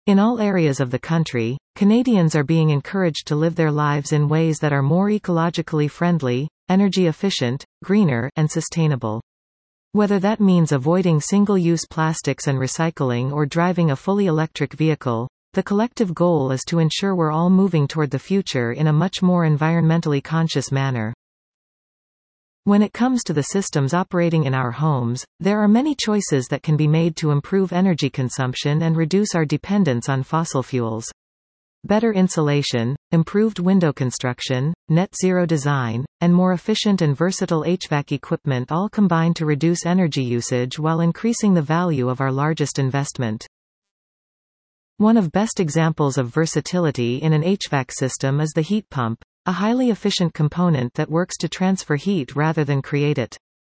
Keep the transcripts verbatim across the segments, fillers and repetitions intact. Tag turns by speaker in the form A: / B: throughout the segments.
A: In all areas of the country, Canadians are being encouraged to live their lives in ways that are more ecologically friendly, energy efficient, greener, and sustainable. Whether that means avoiding single-use plastics and recycling or driving a fully electric vehicle, the collective goal is to ensure we're all moving toward the future in a much more environmentally conscious manner. When it comes to the systems operating in our homes, there are many choices that can be made to improve energy consumption and reduce our dependence on fossil fuels. Better insulation, improved window construction, net zero design, and more efficient and versatile H V A C equipment all combine to reduce energy usage while increasing the value of our largest investment. One of best examples of versatility in an H V A C system is the heat pump, a highly efficient component that works to transfer heat rather than create it.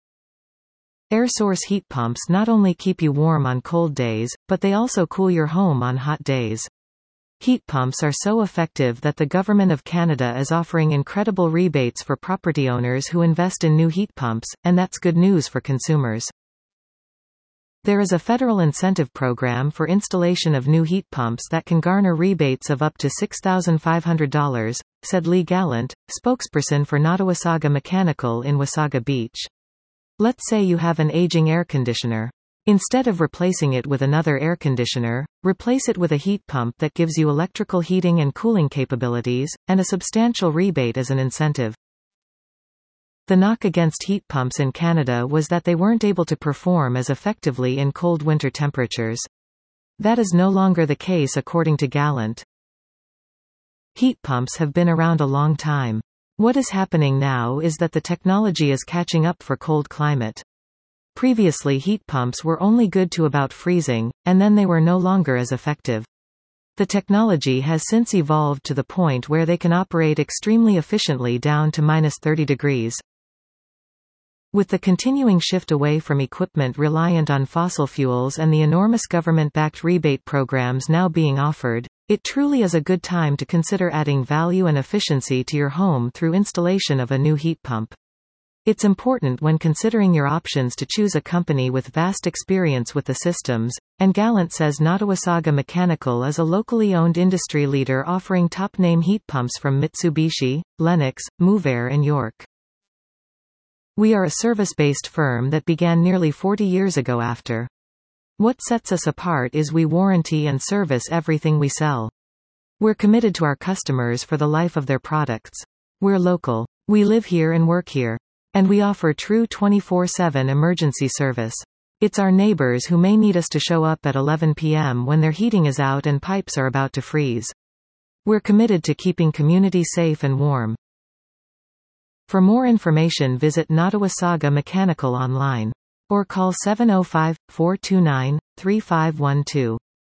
A: Air source heat pumps not only keep you warm on cold days, but they also cool your home on hot days. Heat pumps are so effective that the Government of Canada is offering incredible rebates for property owners who invest in new heat pumps, and that's good news for consumers. There is a federal incentive program for installation of new heat pumps that can garner rebates of up to six thousand five hundred dollars, said Lee Gallant, spokesperson for Nottawasaga Mechanical in Wasaga Beach. Let's say you have an aging air conditioner. Instead of replacing it with another air conditioner, replace it with a heat pump that gives you electrical heating and cooling capabilities, and a substantial rebate as an incentive. The knock against heat pumps in Canada was that they weren't able to perform as effectively in cold winter temperatures. That is no longer the case according to Gallant. Heat pumps have been around a long time. What is happening now is that the technology is catching up for cold climate. Previously heat pumps were only good to about freezing, and then they were no longer as effective. The technology has since evolved to the point where they can operate extremely efficiently down to minus thirty degrees. With the continuing shift away from equipment reliant on fossil fuels and the enormous government-backed rebate programs now being offered, it truly is a good time to consider adding value and efficiency to your home through installation of a new heat pump. It's important when considering your options to choose a company with vast experience with the systems, and Gallant says Nottawasaga Mechanical is a locally owned industry leader offering top-name heat pumps from Mitsubishi, Lennox, Movair and York. We are a service-based firm that began nearly forty years ago after. What sets us apart is we warranty and service everything we sell. We're committed to our customers for the life of their products. We're local. We live here and work here. And we offer true twenty-four seven emergency service. It's our neighbors who may need us to show up at eleven p m when their heating is out and pipes are about to freeze. We're committed to keeping community safe and warm. For more information visit Nottawasaga Mechanical online. Or call seven oh five, four two nine, three five one two.